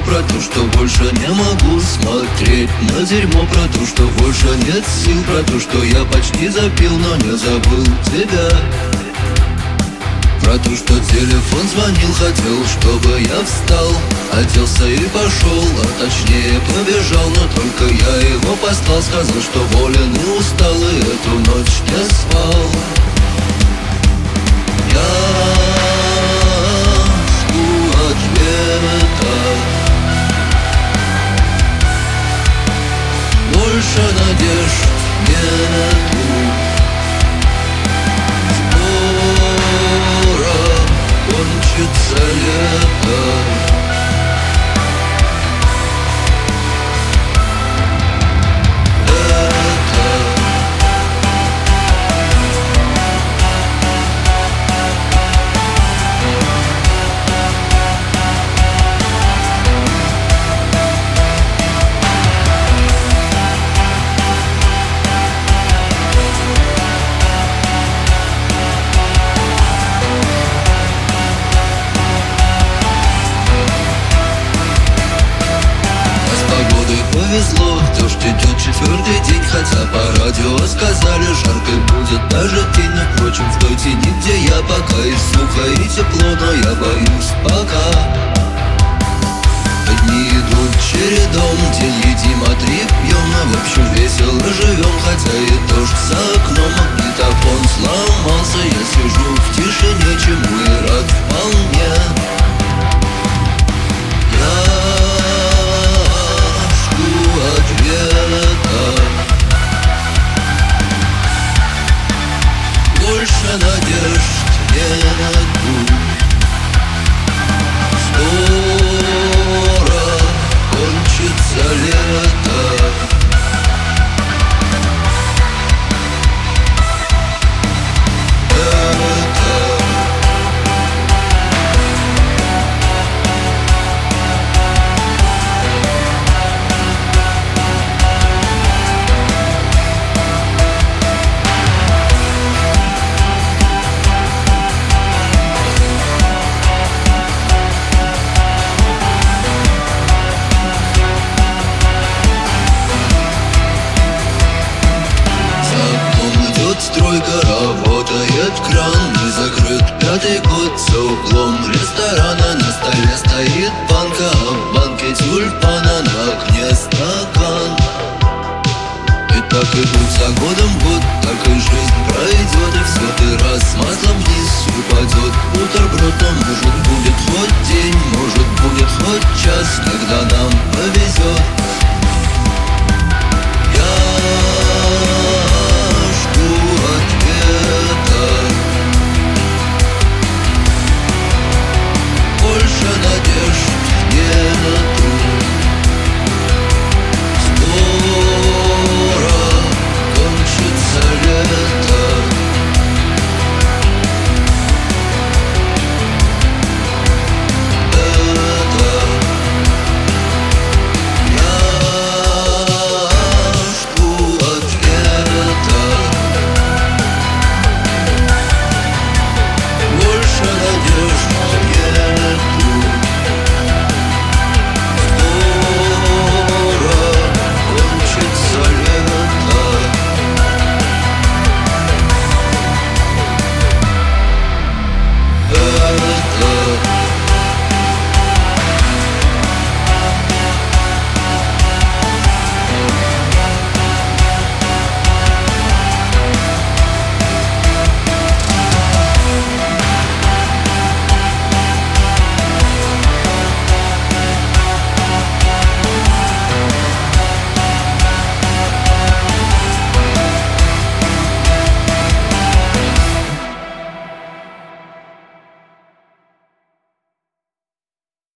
про то, что больше не могу смотреть на дерьмо, про то, что больше нет сил, про то, что я почти запил, но не забыл тебя. Про то, что телефон звонил, хотел, чтобы я встал, оделся и пошел, а точнее побежал. Но только я его послал, сказал, что болен и устал, и эту ночь не спал. Я жду ответа, больше надежд нету. Кончится лето. Повезло, дождь идет четвертый день, хотя по радио сказали, жарко будет даже день. Но впрочем, в той тени, где я, пока и сухо, и тепло, но я боюсь пока. Дни идут чередом, день едим, а три пьем, а в общем весело живем, хотя и дождь за окном. Магнитофон сломался, я сижу в тишине, чему и рад вполне. Больше надежд нету. Скоро кончится лето. Стройка, работает кран, не закрыт пятый год. За углом ресторана на столе стоит банка, а в банке тюльпана, на окне стакан. И так идут за годом год, так и жизнь пройдет, и все ты раз маслом вниз упадет. Бутерброд, но может будет хоть день, может будет хоть час, когда